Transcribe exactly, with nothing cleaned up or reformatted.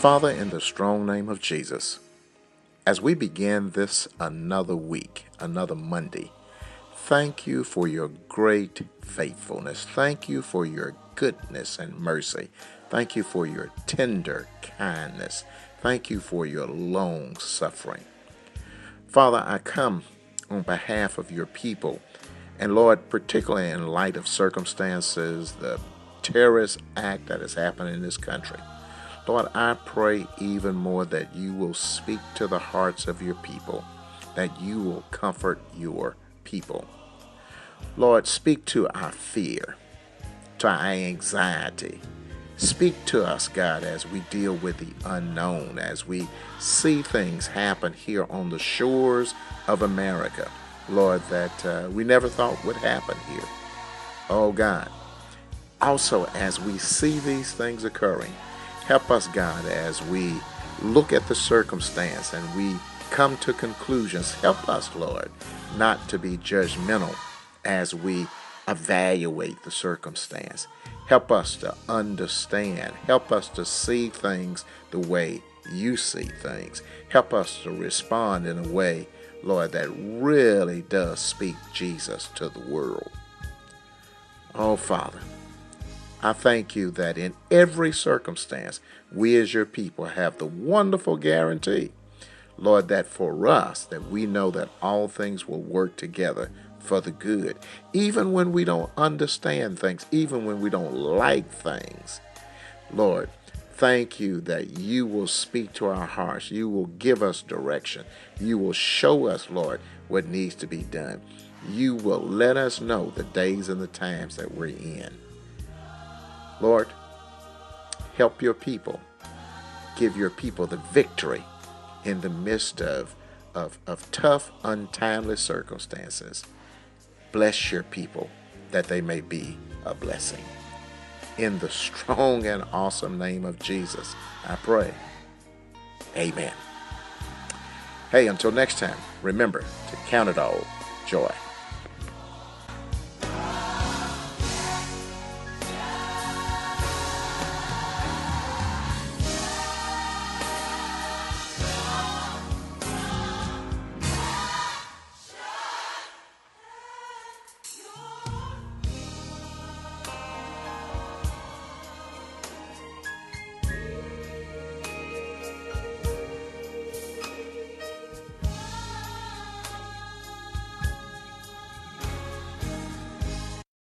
Father, in the strong name of Jesus, as we begin this another week, another Monday, thank you for your great faithfulness. Thank you for your goodness and mercy. Thank you for your tender kindness. Thank you for your long suffering. Father, I come on behalf of your people, and Lord, particularly in light of circumstances, the terrorist act that has happened in this country. Lord, I pray even more that you will speak to the hearts of your people, that you will comfort your people. Lord, speak to our fear, to our anxiety. Speak to us, God, as we deal with the unknown, as we see things happen here on the shores of America, Lord, that uh, we never thought would happen here. Oh, God. Also, as we see these things occurring, help us, God, as we look at the circumstance and we come to conclusions. Help us, Lord, not to be judgmental as we evaluate the circumstance. Help us to understand. Help us to see things the way you see things. Help us to respond in a way, Lord, that really does speak Jesus to the world. Oh, Father, I thank you that in every circumstance, we as your people have the wonderful guarantee, Lord, that for us, that we know that all things will work together for the good, even when we don't understand things, even when we don't like things. Lord, thank you that you will speak to our hearts. You will give us direction. You will show us, Lord, what needs to be done. You will let us know the days and the times that we're in. Lord, help your people. Give your people the victory in the midst of, of, of tough, untimely circumstances. Bless your people that they may be a blessing. In the strong and awesome name of Jesus, I pray. Amen. Hey, until next time, remember to count it all joy.